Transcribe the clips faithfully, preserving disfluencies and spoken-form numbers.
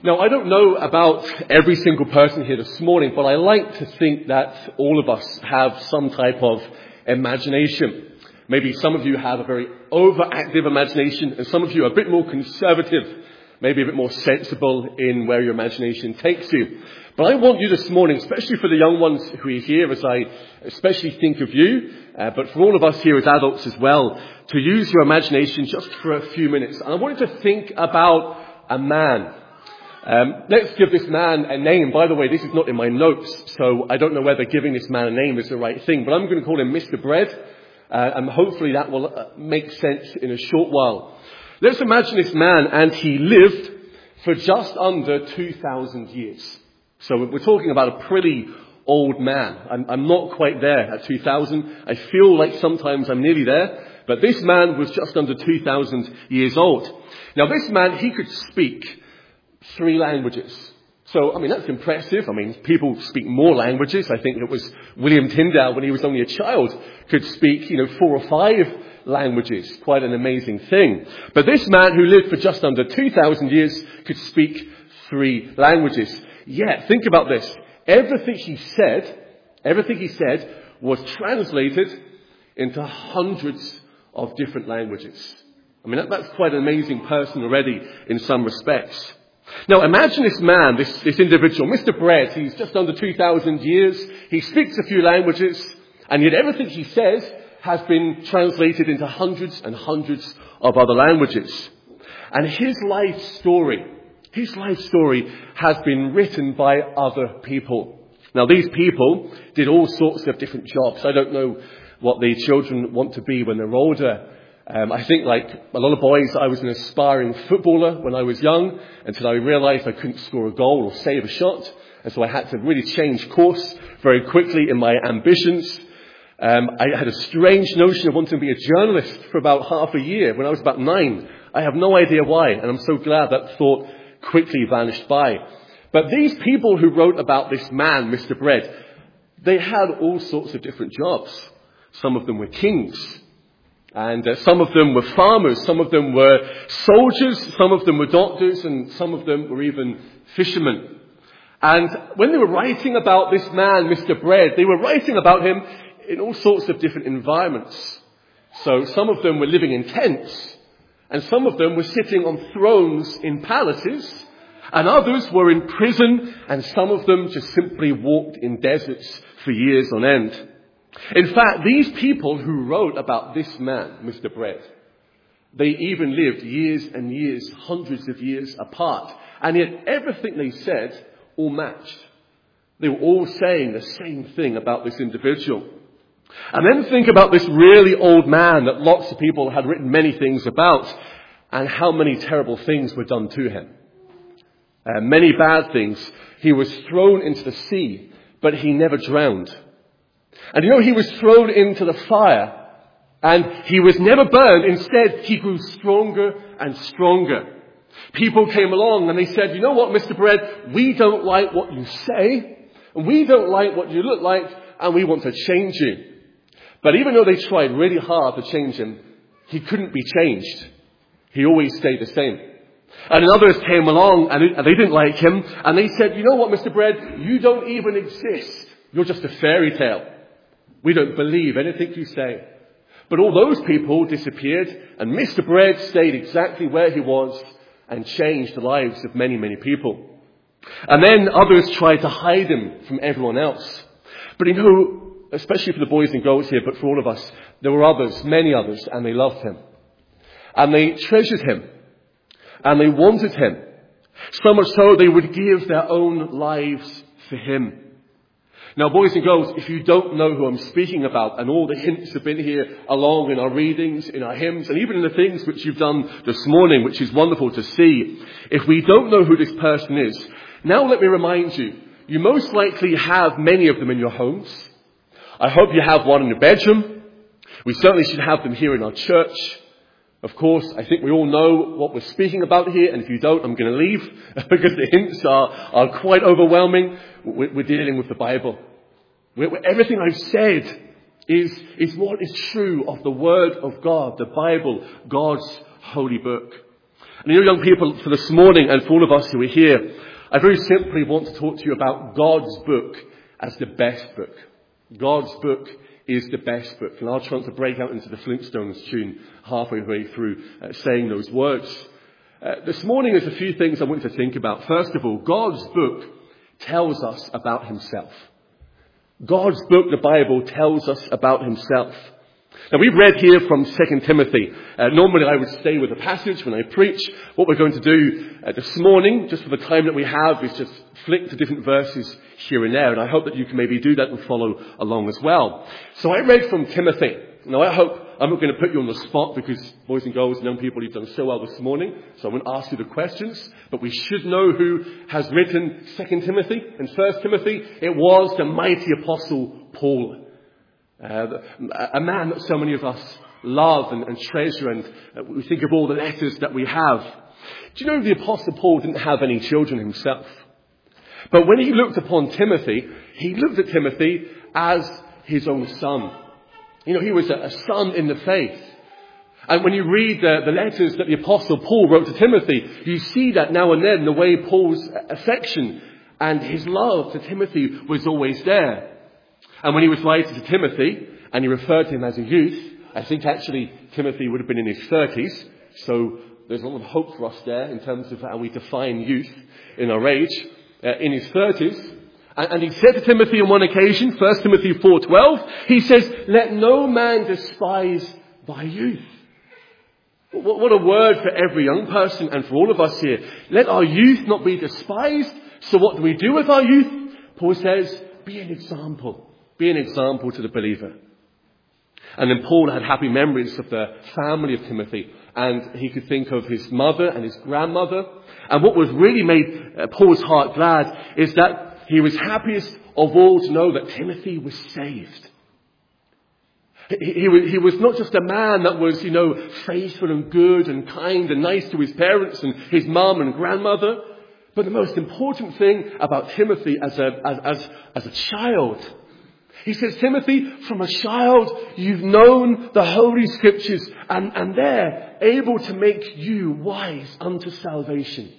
Now, I don't know about every single person here this morning, but I like to think that all of us have some type of imagination. Maybe some of you have a very overactive imagination, and some of you are a bit more conservative, maybe a bit more sensible in where your imagination takes you. But I want you this morning, especially for the young ones who are here, as I especially think of you, uh, but for all of us here as adults as well, to use your imagination just for a few minutes. And I want you to think about a man. Um, let's give this man a name. By the way, this is not in my notes, so I don't know whether giving this man a name is the right thing, but I'm going to call him Mister Bread, uh, and hopefully that will uh, make sense in a short while. Let's imagine this man, and he lived for just under two thousand years. So we're talking about a pretty old man. I'm, I'm not quite there at two thousand. I feel like sometimes I'm nearly there, but this man was just under two thousand years old. Now this man, he could speak three languages. So, I mean, that's impressive. I mean, people speak more languages. I think it was William Tyndale, when he was only a child, could speak, you know, four or five languages. Quite an amazing thing. But this man who lived for just under two thousand years could speak three languages. Yet, think about this. Everything he said, everything he said was translated into hundreds of different languages. I mean, that, that's quite an amazing person already in some respects. Now imagine this man, this, this individual, Mister Bread. He's just under two thousand years. He speaks a few languages, and yet everything he says has been translated into hundreds and hundreds of other languages. And his life story, his life story has been written by other people. Now these people did all sorts of different jobs. I don't know what the children want to be when they're older. Um, I think, like a lot of boys, I was an aspiring footballer when I was young, until I realised I couldn't score a goal or save a shot. And so I had to really change course very quickly in my ambitions. Um, I had a strange notion of wanting to be a journalist for about half a year when I was about nine. I have no idea why, and I'm so glad that thought quickly vanished by. But these people who wrote about this man, Mister Bread, they had all sorts of different jobs. Some of them were kings. And uh, some of them were farmers, some of them were soldiers, some of them were doctors, and some of them were even fishermen. And when they were writing about this man, Mister Bread, they were writing about him in all sorts of different environments. So some of them were living in tents, and some of them were sitting on thrones in palaces, and others were in prison, and some of them just simply walked in deserts for years on end. In fact, these people who wrote about this man, Mister Bread, they even lived years and years, hundreds of years apart. And yet everything they said all matched. They were all saying the same thing about this individual. And then think about this really old man that lots of people had written many things about, and how many terrible things were done to him. Uh, many bad things. He was thrown into the sea, but he never drowned. And you know, he was thrown into the fire, and he was never burned. Instead, he grew stronger and stronger. People came along and they said, you know what, Mister Bread, we don't like what you say, and we don't like what you look like, and we want to change you. But even though they tried really hard to change him, he couldn't be changed. He always stayed the same. And others came along and they didn't like him, and they said, you know what, Mister Bread, you don't even exist. You're just a fairy tale. We don't believe anything you say. But all those people disappeared, and Mister Bread stayed exactly where he was and changed the lives of many, many people. And then others tried to hide him from everyone else. But you know, especially for the boys and girls here, but for all of us, there were others, many others, and they loved him. And they treasured him. And they wanted him. So much so they would give their own lives for him. Now, boys and girls, if you don't know who I'm speaking about, and all the hints have been here along in our readings, in our hymns, and even in the things which you've done this morning, which is wonderful to see, if we don't know who this person is, now let me remind you, you most likely have many of them in your homes. I hope you have one in your bedroom. We certainly should have them here in our church. Of course, I think we all know what we're speaking about here, and if you don't, I'm going to leave, because the hints are, are quite overwhelming. We're, we're dealing with the Bible. We're, we're, everything I've said is, is what is true of the Word of God, the Bible, God's holy book. And you know, young people, for this morning and for all of us who are here, I very simply want to talk to you about God's book as the best book. God's book is the best book. And I'll try not to break out into the Flintstones tune halfway way through uh, saying those words. Uh, this morning there's a few things I want you to think about. First of all, God's book tells us about himself. God's book, the Bible, tells us about himself. Now, we've read here from Second Timothy. Uh, normally I would stay with the passage when I preach. What we're going to do uh, this morning, just for the time that we have, is just flick to different verses here and there. And I hope that you can maybe do that and follow along as well. So I read from Timothy. Now, I hope I'm not going to put you on the spot because, boys and girls and young people, you've done so well this morning. So I won't ask you the questions. But we should know who has written Second Timothy and First Timothy. It was the mighty apostle Paul. Uh, a man that so many of us love and, and treasure, and uh, we think of all the letters that we have. Do you know the Apostle Paul didn't have any children himself? But when he looked upon Timothy, he looked at Timothy as his own son. You know, he was a, a son in the faith. And when you read the, the letters that the Apostle Paul wrote to Timothy, you see that now and then the way Paul's affection and his love to Timothy was always there. And when he was writing to Timothy, and he referred to him as a youth, I think actually Timothy would have been in his thirties. So there's a lot of hope for us there in terms of how we define youth in our age. Uh, in his thirties. And, and he said to Timothy on one occasion, First Timothy four twelve, he says, let no man despise thy youth. What, what a word for every young person and for all of us here. Let our youth not be despised. So what do we do with our youth? Paul says, be an example. Be an example to the believer. And then Paul had happy memories of the family of Timothy. And he could think of his mother and his grandmother. And what was really made uh, Paul's heart glad is that he was happiest of all to know that Timothy was saved. He, he, was, he was not just a man that was, you know, faithful and good and kind and nice to his parents and his mum and grandmother. But the most important thing about Timothy as a, as, as, as a child, he says, Timothy, from a child, you've known the Holy Scriptures and, and they're able to make you wise unto salvation.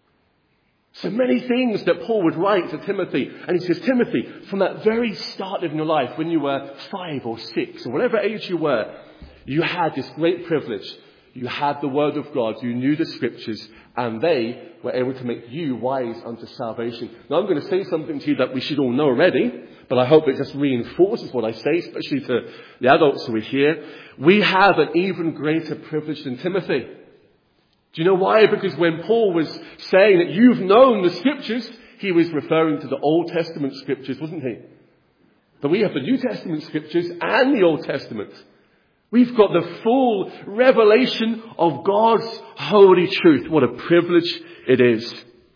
So many things that Paul would write to Timothy. And he says, Timothy, from that very start of your life, when you were five or six or whatever age you were, you had this great privilege. You had the Word of God. You knew the Scriptures. And they were able to make you wise unto salvation. Now I'm going to say something to you that we should all know already. But I hope it just reinforces what I say, especially to the adults who are here. We have an even greater privilege than Timothy. Do you know why? Because when Paul was saying that you've known the Scriptures, he was referring to the Old Testament Scriptures, wasn't he? But we have the New Testament Scriptures and the Old Testament. We've got the full revelation of God's holy truth. What a privilege it is.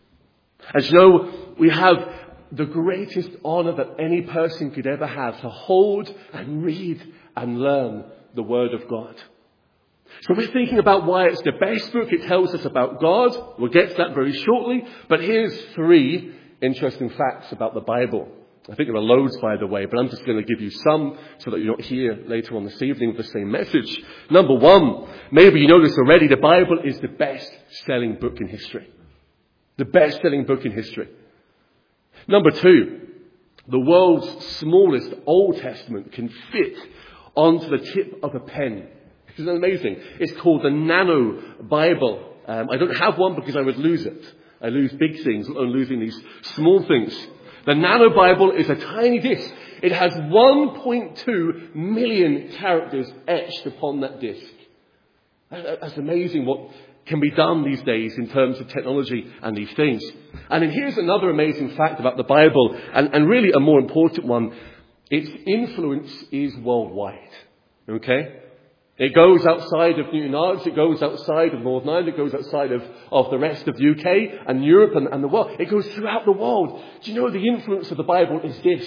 As you know, we have the greatest honor that any person could ever have, to hold and read and learn the Word of God. So we're thinking about why it's the best book. It tells us about God. We'll get to that very shortly. But here's three interesting facts about the Bible. I think there are loads, by the way, but I'm just going to give you some so that you're not here later on this evening with the same message. Number one, maybe you know this already, the Bible is the best-selling book in history. The best-selling book in history. Number two, the world's smallest Old Testament can fit onto the tip of a pen. Isn't that amazing? It's called the Nano Bible. Um, I don't have one because I would lose it. I lose big things, let alone losing these small things. The Nano Bible is a tiny disc. It has one point two million characters etched upon that disc. That's amazing what can be done these days in terms of technology and these things. And then here's another amazing fact about the Bible, and, and really a more important one. Its influence is worldwide. Okay? It goes outside of Newton Arts, it goes outside of Northern Ireland, it goes outside of, of the rest of the U K and Europe and, and the world. It goes throughout the world. Do you know the influence of the Bible is this?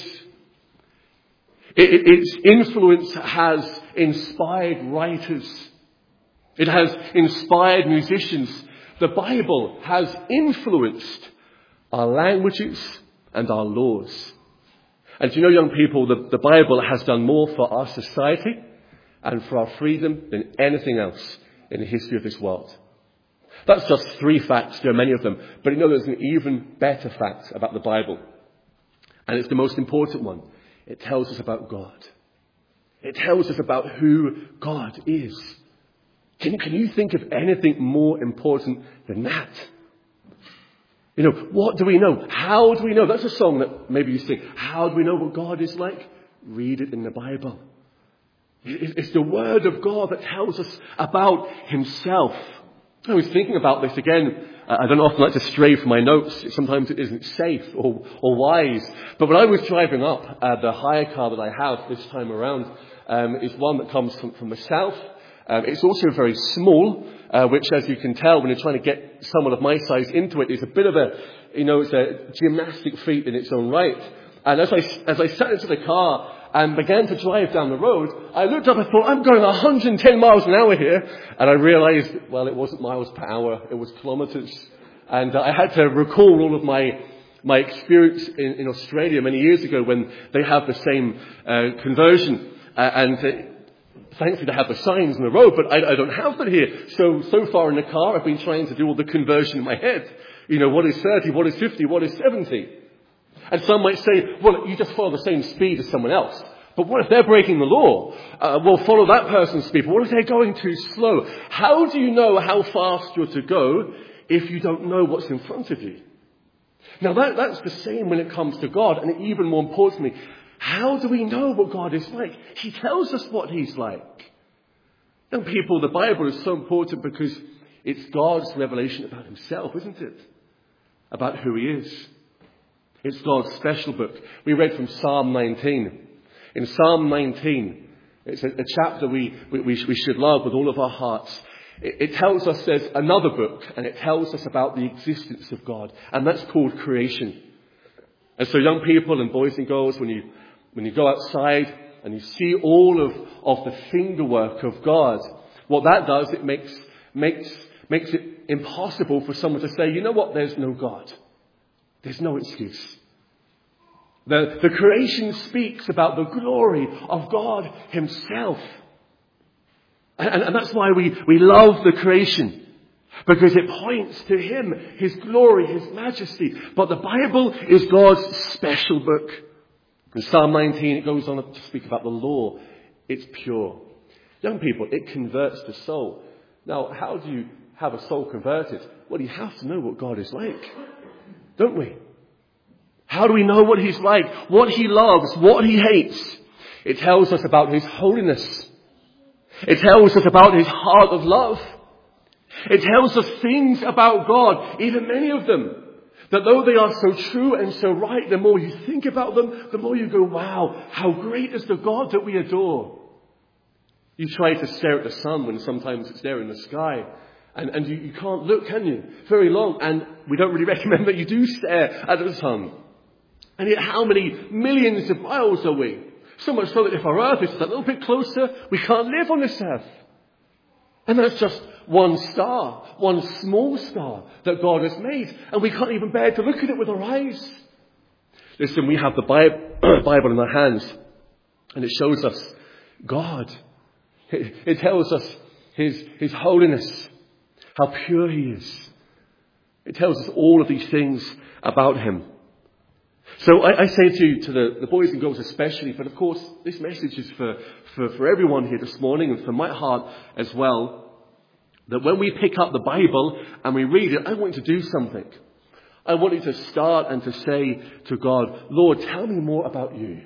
It, it, its influence has inspired writers. It has inspired musicians. The Bible has influenced our languages and our laws. And do you know, young people, the, the Bible has done more for our society and for our freedom than anything else in the history of this world. That's just three facts. There are many of them. But you know there's an even better fact about the Bible. And it's the most important one. It tells us about God. It tells us about who God is. Can, can you think of anything more important than that? You know, what do we know? How do we know? That's a song that maybe you sing. How do we know what God is like? Read it in the Bible. It's the Word of God that tells us about Himself. I was thinking about this again. I don't often like to stray from my notes. Sometimes it isn't safe or, or wise. But when I was driving up, uh, the hire car that I have this time around um, is one that comes from, from the south. Um, it's also very small, uh, which, as you can tell, when you're trying to get someone of my size into it, is a bit of a, you know, it's a gymnastic feat in its own right. And as I, as I sat into the car and began to drive down the road, I looked up and thought, I'm going one hundred ten miles an hour here. And I realized, well, it wasn't miles per hour, it was kilometers. And uh, I had to recall all of my my experience in, in Australia many years ago when they have the same uh, conversion. Uh, and uh, thankfully they have the signs on the road, but I, I don't have that here. So, so far in the car, I've been trying to do all the conversion in my head. You know, what is thirty, what is fifty, what is seventy? And some might say, well, you just follow the same speed as someone else. But what if they're breaking the law? Uh, well, follow that person's speed. But what if they're going too slow? How do you know how fast you're to go if you don't know what's in front of you? Now, that, that's the same when it comes to God. And even more importantly, how do we know what God is like? He tells us what He's like. Young people, the Bible is so important because it's God's revelation about Himself, isn't it? About who He is. It's God's special book. We read from Psalm nineteen. In Psalm nineteen, it's a, a chapter we, we, we should love with all of our hearts. It, it tells us there's another book, and it tells us about the existence of God. And that's called creation. And so young people and boys and girls, when you, when you go outside and you see all of, of the fingerwork of God, what that does, it makes, makes, makes it impossible for someone to say, you know what, there's no God. There's no excuse. The, the creation speaks about the glory of God Himself. And, and that's why we, we love the creation. Because it points to Him, His glory, His majesty. But the Bible is God's special book. In Psalm nineteen, it goes on to speak about the law. It's pure. Young people, it converts the soul. Now, how do you have a soul converted? Well, you have to know what God is like. Don't we? How do we know what He's like? What He loves? What He hates? It tells us about His holiness. It tells us about His heart of love. It tells us things about God, even many of them, that though they are so true and so right, the more you think about them, the more you go, wow, how great is the God that we adore. You try to stare at the sun when sometimes it's there in the sky. And, and you, you can't look, can you? Very long. And we don't really recommend that you do stare at the sun. And yet how many millions of miles are we? So much so that if our earth is a little bit closer, we can't live on this earth. And that's just one star, one small star that God has made. And we can't even bear to look at it with our eyes. Listen, we have the Bible in our hands. And it shows us God. It, it tells us His, His holiness. How pure He is. It tells us all of these things about Him. So I, I say to you, to the, the boys and girls especially, but of course this message is for, for, for everyone here this morning and for my heart as well, that when we pick up the Bible and we read it, I want you to do something. I want you to start and to say to God, Lord, tell me more about you.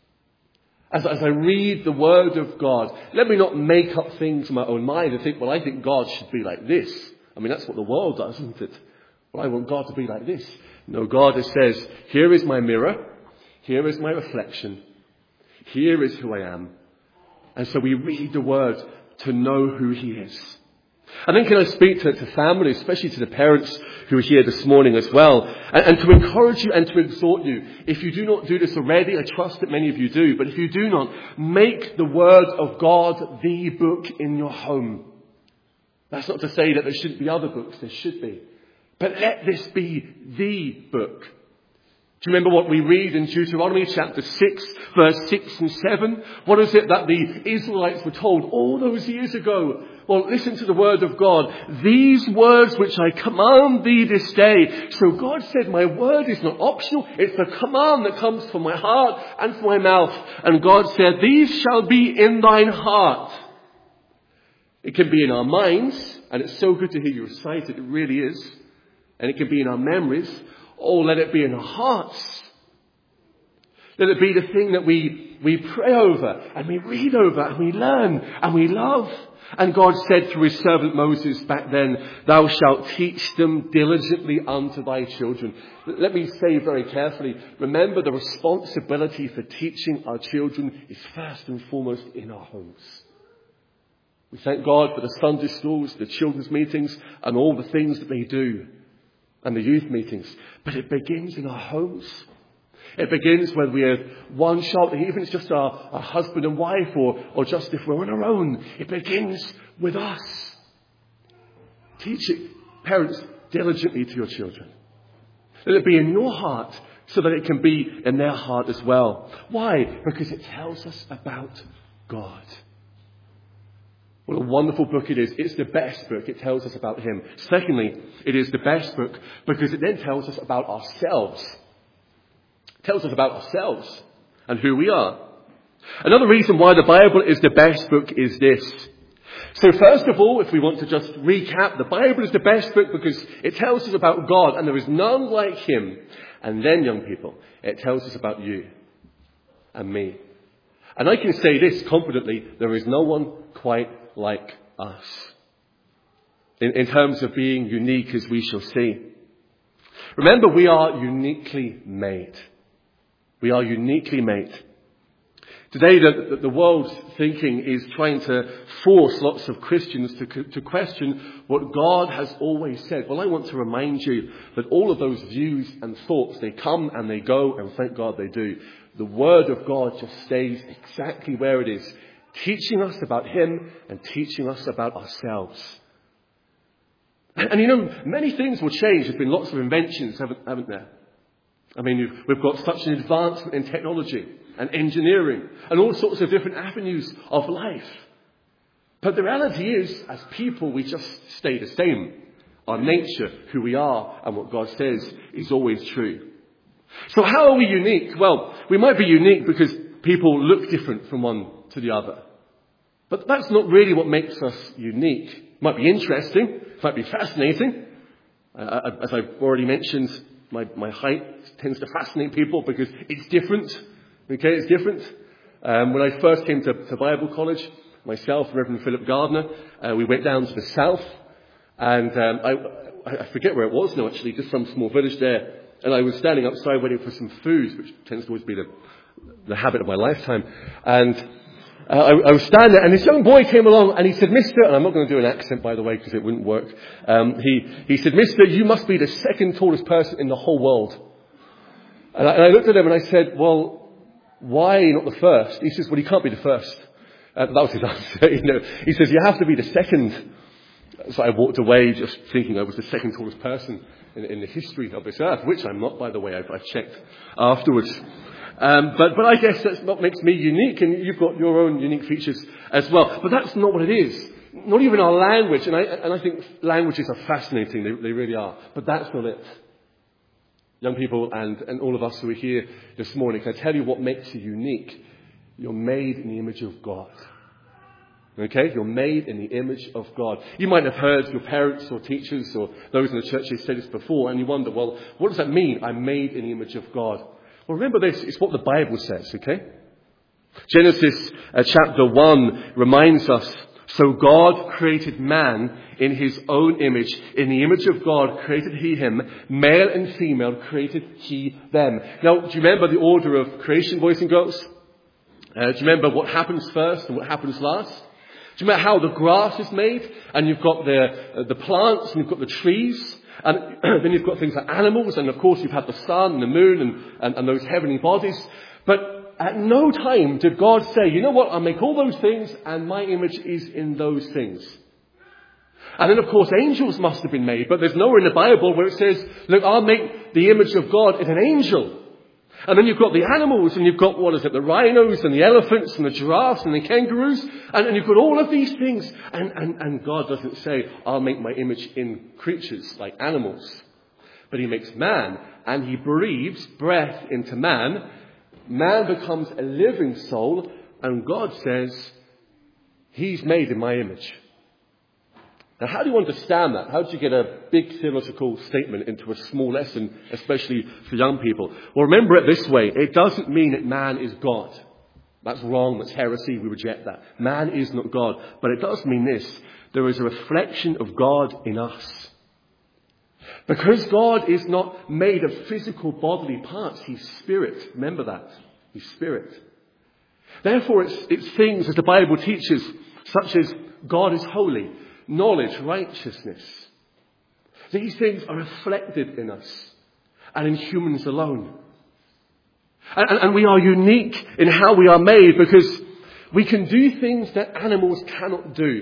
As, as I read the Word of God, let me not make up things in my own mind and think, well, I think God should be like this. I mean, that's what the world does, isn't it? Well, I want God to be like this. No, God says, here is my mirror. Here is my reflection. Here is who I am. And so we read the Word to know who He is. And then can I speak to, to families, especially to the parents who are here this morning as well, and, and to encourage you and to exhort you. If you do not do this already, I trust that many of you do, but if you do not, make the Word of God the book in your home. That's not to say that there shouldn't be other books, there should be. But let this be the book. Do you remember what we read in Deuteronomy chapter six, verse six and seven? What is it that the Israelites were told all those years ago Well, listen to the word of God. These words which I command thee this day. So God said, my word is not optional. It's the command that comes from my heart and from my mouth. And God said, these shall be in thine heart. It can be in our minds, and it's so good to hear you recite it. It really is. And it can be in our memories. Or let it be in our hearts. Let it be the thing that we, we pray over, and we read over, and we learn, and we love. And God said through his servant Moses back then, thou shalt teach them diligently unto thy children. Let me say very carefully, remember the responsibility for teaching our children is first and foremost in our homes. We thank God for the Sunday schools, the children's meetings, and all the things that they do, and the youth meetings. But it begins in our homes. It begins when we have one child, even if it's just our, our husband and wife, or, or just if we're on our own. It begins with us. Teach it, parents, diligently to your children. Let it be in your heart so that it can be in their heart as well. Why? Because it tells us about God. What a wonderful book it is. It's the best book. It tells us about him. Secondly, it is the best book because it then tells us about ourselves. It tells us about ourselves and who we are. Another reason why the Bible is the best book is this. So first of all, if we want to just recap, the Bible is the best book because it tells us about God and there is none like him. And then, young people, it tells us about you and me. And I can say this confidently, there is no one quite like us. In, in terms of being unique, as we shall see. Remember, we are uniquely made. We are uniquely made. Today, the, the world's thinking is trying to force lots of Christians to, to question what God has always said. Well, I want to remind you that all of those views and thoughts, they come and they go, and thank God they do. The Word of God just stays exactly where it is, teaching us about him and teaching us about ourselves. And, and you know, many things will change. There's been lots of inventions, haven't, haven't there? I mean, we've got such an advancement in technology and engineering and all sorts of different avenues of life. But the reality is, as people, we just stay the same. Our nature, who we are, and what God says is always true. So how are we unique? Well, we might be unique because people look different from one to the other. But that's not really what makes us unique. It might be interesting. It might be fascinating. Uh, as I've already mentioned, my, my height tends to fascinate people because it's different. Okay, it's different. Um, when I first came to, to Bible college, myself and Reverend Philip Gardner, uh, we went down to the south. And um, I, I forget where it was now, actually, just some small village there. And I was standing outside waiting for some food, which tends to always be the, the habit of my lifetime. And uh, I, I was standing there, and this young boy came along, and he said, Mister, and I'm not going to do an accent, by the way, because it wouldn't work. Um, he, he said, Mister, you must be the second tallest person in the whole world. And I, and I looked at him, and I said, well, why not the first? He says, well, you can't be the first. Uh, that was his answer. You know, he says, you have to be the second. So I walked away just thinking I was the second tallest person in, in the history of this earth, which I'm not, by the way. I've, I've checked afterwards. Um, but, but I guess that's what makes me unique, and you've got your own unique features as well. But that's not what it is. Not even our language, and I, and I think languages are fascinating. They, they really are. But that's not it. Young people and, and all of us who are here this morning, can I tell you what makes you unique? You're made in the image of God. Okay? You're made in the image of God. You might have heard your parents or teachers or those in the church say this before, and you wonder, well, what does that mean? I'm made in the image of God. Well, remember this. It's what the Bible says, okay? Genesis uh, chapter one reminds us, so God created man in his own image. In the image of God created he him. Male and female created he them. Now, do you remember the order of creation, boys and girls? Uh, do you remember what happens first and what happens last? Do you remember how the grass is made? And you've got the, uh, the plants and you've got the trees. And then you've got things like animals. And of course you've had the sun and the moon and, and, and those heavenly bodies. But at no time did God say, you know what, I'll make all those things and my image is in those things. And then of course angels must have been made. But there's nowhere in the Bible where it says, look, I'll make the image of God in an angel. And then you've got the animals, and you've got, what is it, the rhinos and the elephants and the giraffes and the kangaroos. And, and you've got all of these things. And, and, and God doesn't say, I'll make my image in creatures like animals. But he makes man, and he breathes breath into man. Man becomes a living soul, and God says, he's made in my image. Now, how do you understand that? How do you get a big theological statement into a small lesson, especially for young people? Well, remember it this way. It doesn't mean that man is God. That's wrong. That's heresy. We reject that. Man is not God. But it does mean this. There is a reflection of God in us. Because God is not made of physical bodily parts. He's spirit. Remember that. He's spirit. Therefore, it's, it's things, as the Bible teaches, such as God is holy, knowledge, righteousness. These things are reflected in us and in humans alone. And, and, and we are unique in how we are made because we can do things that animals cannot do.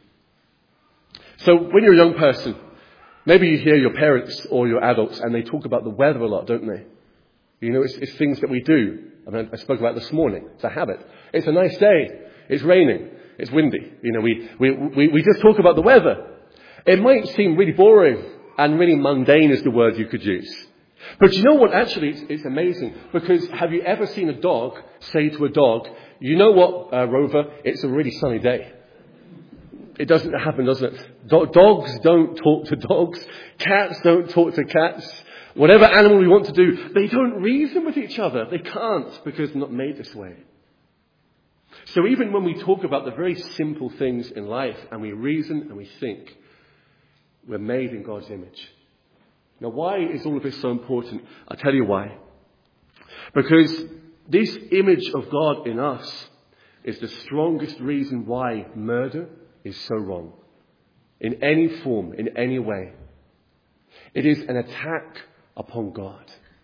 So when you're a young person, maybe you hear your parents or your adults and they talk about the weather a lot, don't they? You know, it's, it's things that we do. I mean, I spoke about this morning. It's a habit. It's a nice day. It's raining. It's windy. You know, we, we, we, we just talk about the weather. It might seem really boring and really mundane is the word you could use. But you know what? Actually, it's, it's amazing. Because have you ever seen a dog say to a dog, you know what, uh, Rover, it's a really sunny day. It doesn't happen, does it? Do- dogs don't talk to dogs. Cats don't talk to cats. Whatever animal we want to do, they don't reason with each other. They can't because they're not made this way. So even when we talk about the very simple things in life and we reason and we think, we're made in God's image. Now, why is all of this so important? I'll tell you why. Because this image of God in us is the strongest reason why murder is so wrong. In any form, in any way. It is an attack upon God.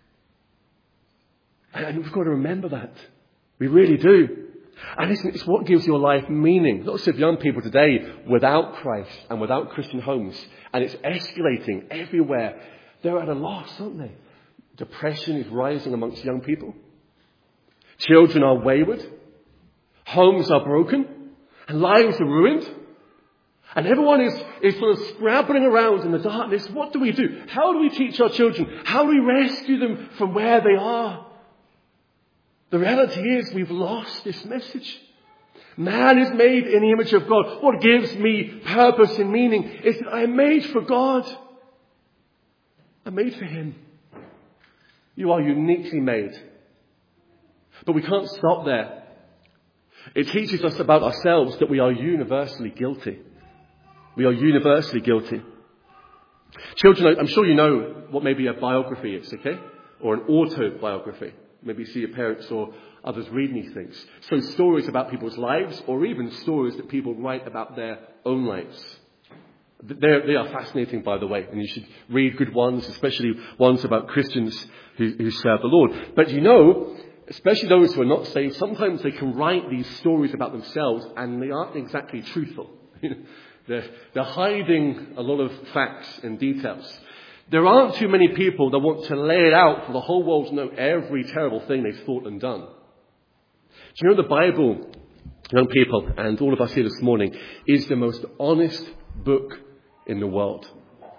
And we've got to remember that. We really do. And listen, it's what gives your life meaning. Lots of young people today without Christ and without Christian homes. And it's escalating everywhere. They're at a loss, aren't they? Depression is rising amongst young people. Children are wayward. Homes are broken. And lives are ruined. And everyone is, is sort of scrabbling around in the darkness. What do we do? How do we teach our children? How do we rescue them from where they are? The reality is we've lost this message. Man is made in the image of God. What gives me purpose and meaning is that I'm made for God. I'm made for Him. You are uniquely made. But we can't stop there. It teaches us about ourselves that we are universally guilty. We are universally guilty. Children, I'm sure you know what maybe a biography is, okay? Or an autobiography. Maybe you see your parents or others reading these things. So stories about people's lives or even stories that people write about their own lives. They're, they are fascinating, by the way, and you should read good ones, especially ones about Christians who, who serve the Lord. But you know, especially those who are not saved, sometimes they can write these stories about themselves and they aren't exactly truthful. they're, they're hiding a lot of facts and details. There aren't too many people that want to lay it out for the whole world to know every terrible thing they've thought and done. Do you know the Bible, young people, and all of us here this morning, is the most honest book in the world.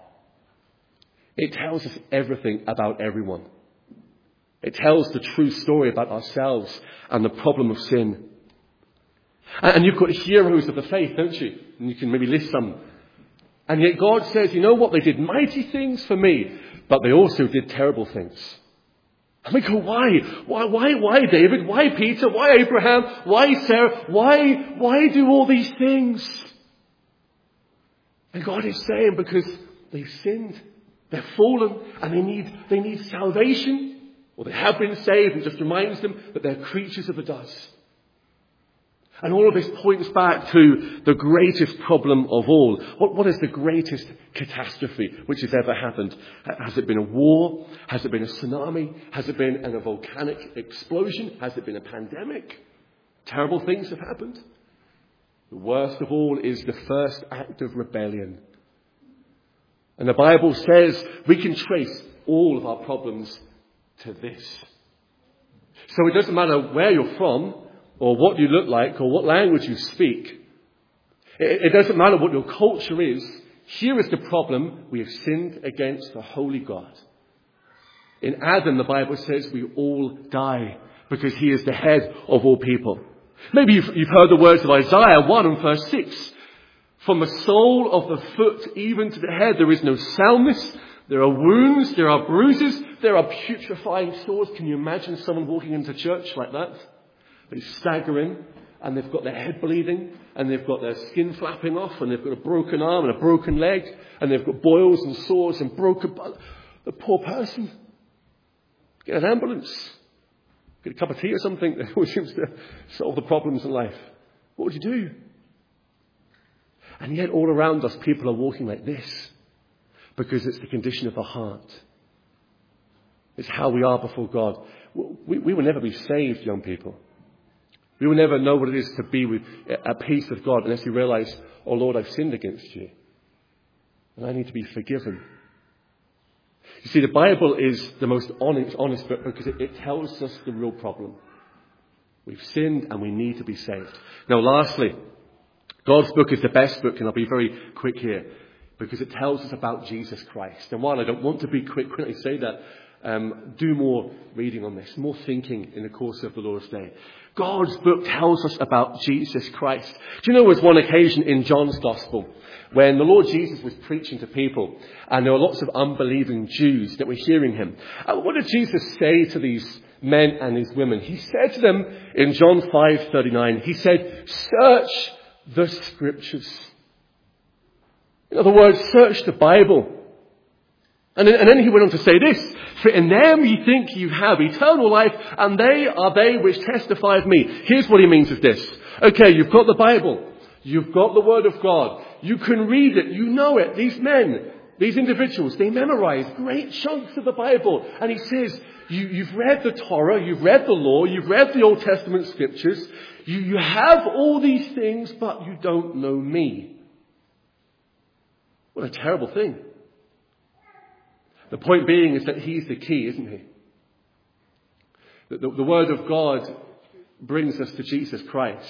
It tells us everything about everyone. It tells the true story about ourselves and the problem of sin. And you've got heroes of the faith, don't you? And you can maybe list some. And yet God says, you know what? They did mighty things for me, but they also did terrible things. And we go, why? Why, why, why David? Why Peter? Why Abraham? Why Sarah? Why, why do all these things? And God is saying because they've sinned, they're fallen, and they need, they need salvation, or they have been saved, and just reminds them that they're creatures of the dust. And all of this points back to the greatest problem of all. What, what is the greatest catastrophe which has ever happened? Has it been a war? Has it been a tsunami? Has it been a volcanic explosion? Has it been a pandemic? Terrible things have happened. The worst of all is the first act of rebellion. And the Bible says we can trace all of our problems to this. So it doesn't matter where you're from, or what you look like, or what language you speak. It, it doesn't matter what your culture is. Here is the problem. We have sinned against the holy God. In Adam, the Bible says we all die because he is the head of all people. Maybe you've, you've heard the words of Isaiah one and verse six. From the sole of the foot even to the head, there is no soundness. There are wounds, there are bruises, there are putrefying sores. Can you imagine someone walking into church like that? They stagger in, and they've got their head bleeding, and they've got their skin flapping off, and they've got a broken arm and a broken leg, and they've got boils and sores and broken... The poor person. Get an ambulance. Get a cup of tea or something that seems to solve the problems in life. What would you do? And yet all around us, people are walking like this. Because it's the condition of the heart. It's how we are before God. We, we will never be saved, young people. We will never know what it is to be with, at peace with God unless we realize, oh Lord, I've sinned against you. And I need to be forgiven. You see, the Bible is the most honest, honest book because it, it tells us the real problem. We've sinned and we need to be saved. Now, lastly, God's book is the best book, and I'll be very quick here. Because it tells us about Jesus Christ. And while I don't want to be quick when I say that, um, do more reading on this, more thinking in the course of the Lord's Day. God's book tells us about Jesus Christ. Do you know there was one occasion in John's Gospel when the Lord Jesus was preaching to people and there were lots of unbelieving Jews that were hearing him. And what did Jesus say to these men and these women? He said to them in John five thirty-nine, he said, search the Scriptures. In other words, search the Bible. And then, and then he went on to say this, for in them ye think you have eternal life, and they are they which testify of me. Here's what he means with this. Okay, you've got the Bible. You've got the Word of God. You can read it. You know it. These men, these individuals, they memorize great chunks of the Bible. And he says, you, you've read the Torah, you've read the law, you've read the Old Testament scriptures. You, you have all these things, but you don't know me. What a terrible thing. The point being is that he's the key, isn't he? The, the, the Word of God brings us to Jesus Christ.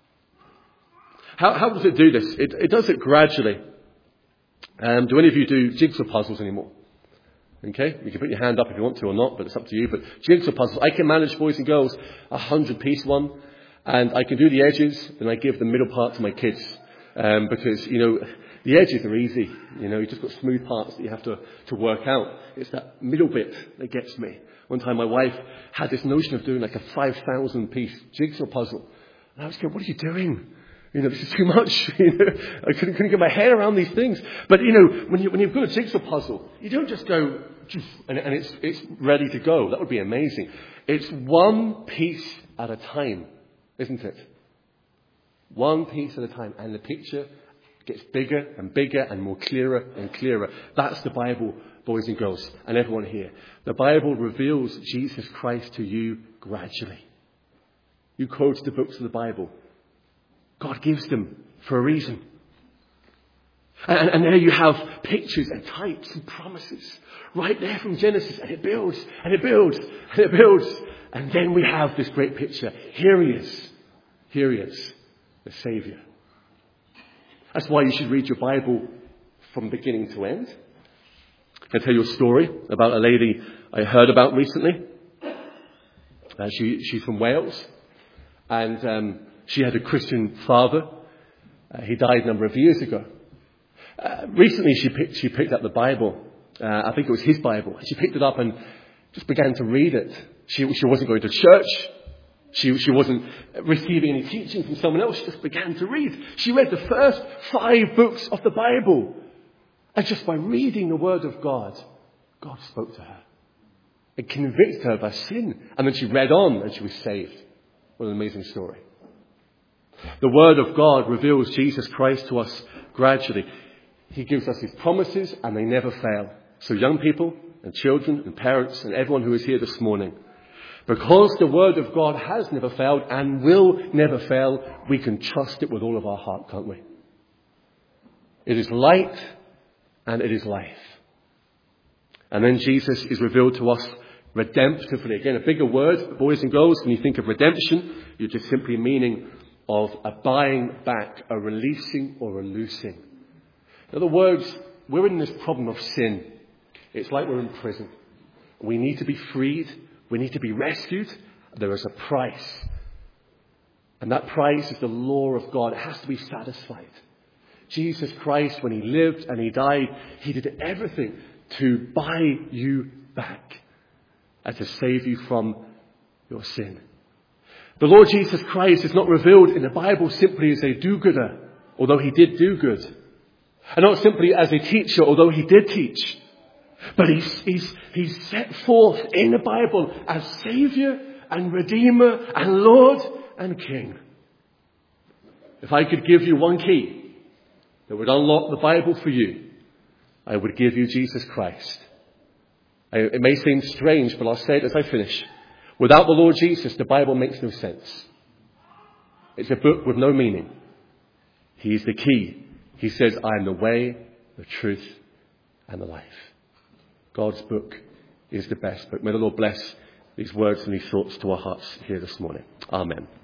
How, how does it do this? It, it does it gradually. Um, do any of you do jigsaw puzzles anymore? Okay, you can put your hand up if you want to or not, but it's up to you. But jigsaw puzzles, I can manage, boys and girls, a hundred piece one. And I can do the edges, and I give the middle part to my kids. Um, because, you know... The edges are easy, you know, you've just got smooth parts that you have to, to work out. It's that middle bit that gets me. One time my wife had this notion of doing like a five thousand piece jigsaw puzzle. And I was going, what are you doing? You know, this is too much. You know, I couldn't, couldn't get my head around these things. But, you know, when, you, when you've got a jigsaw puzzle, you don't just go, and, and it's, it's ready to go. That would be amazing. It's one piece at a time, isn't it? One piece at a time. And the picture gets bigger and bigger and more clearer and clearer. That's the Bible, boys and girls, and everyone here. The Bible reveals Jesus Christ to you gradually. You quote the books of the Bible. God gives them for a reason. And, and there you have pictures and types and promises right there from Genesis, and it builds and it builds and it builds. And then we have this great picture. Here he is. Here he is, the Savior. That's why you should read your Bible from beginning to end. Can I tell you a story about a lady I heard about recently? Uh, she, she's from Wales, and um, she had a Christian father. Uh, he died a number of years ago. Uh, recently, she picked, she picked up the Bible. Uh, I think it was his Bible. She picked it up and just began to read it. She, she wasn't going to church. She, she wasn't receiving any teaching from someone else. She just began to read. She read the first five books of the Bible. And just by reading the Word of God, God spoke to her. It convicted her of her sin. And then she read on and she was saved. What an amazing story. The Word of God reveals Jesus Christ to us gradually. He gives us his promises and they never fail. So young people and children and parents and everyone who is here this morning, because the Word of God has never failed and will never fail, we can trust it with all of our heart, can't we? It is light and it is life. And then Jesus is revealed to us redemptively. Again, a bigger word, boys and girls. When you think of redemption, you're just simply meaning of a buying back, a releasing or a loosing. In other words, we're in this problem of sin. It's like we're in prison. We need to be freed. We need to be rescued. There is a price. And that price is the law of God. It has to be satisfied. Jesus Christ, when he lived and he died, he did everything to buy you back and to save you from your sin. The Lord Jesus Christ is not revealed in the Bible simply as a do-gooder, although he did do good. And not simply as a teacher, although he did teach. But he's, he's, he's set forth in the Bible as Savior and Redeemer and Lord and King. If I could give you one key that would unlock the Bible for you, I would give you Jesus Christ. It may seem strange, but I'll say it as I finish. Without the Lord Jesus, the Bible makes no sense. It's a book with no meaning. He is the key. He says, I am the way, the truth, and the life. God's book is the best book. May the Lord bless these words and these thoughts to our hearts here this morning. Amen.